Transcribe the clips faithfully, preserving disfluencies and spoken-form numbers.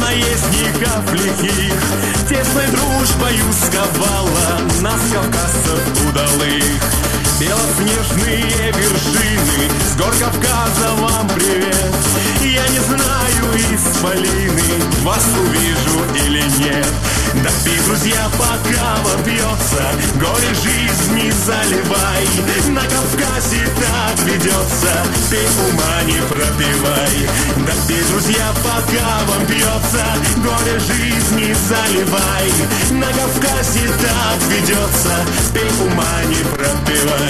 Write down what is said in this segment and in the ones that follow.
наездников лихих тесной дружбою сковала нас, кавказцев удалых. Белоснежные вершины, с гор Кавказа вам привет. Я не знаю, исполины, вас увижу или нет. Да пей, друзья, пока вам пьется, горе жизни заливай. На Кавказе так ведется, пей, ума не пропивай. Да пей, друзья, пока вам пьется, горе жизни заливай. На Кавказе так ведется, пей, ума не пропивай.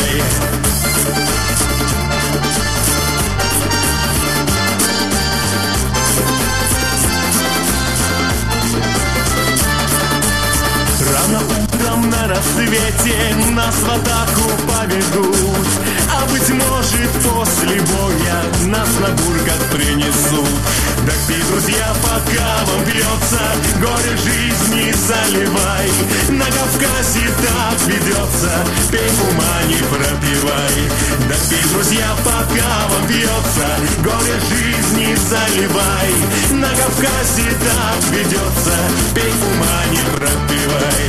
Рано утром на рассвете нас в атаку поведут, а быть может после боя нас на бурках принесут. Да пей, друзья, пока вам бьется, горе жизни заливай. На Кавказе так ведется, пей, ума не пропивай. Да пей, друзья, пока вам бьется, горе жизни заливай. На Кавказе так ведется, пей, ума не пропивай.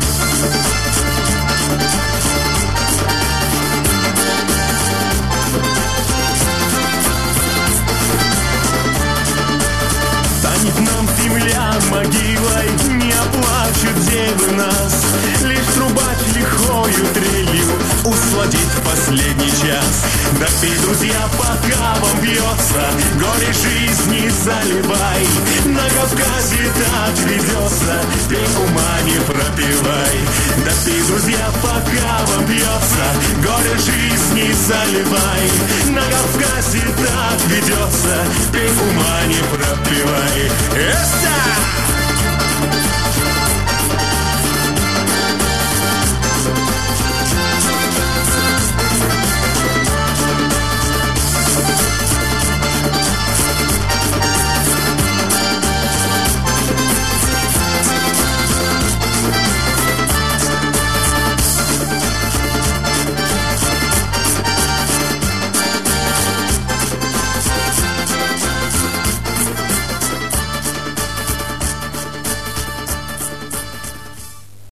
Станет нам земля могилой, не оплачут девы нас. Лишь трубач лихою трелью усладит в последний час. Да пей, друзья, пока вам бьется, горе жизни заливай. На Кавказе так ведется, пей, ума не пропивай. Да пей, друзья, пока вам бьется, горе жизни заливай. На Кавказе так ведется, пей, ума не пропивай. Yes!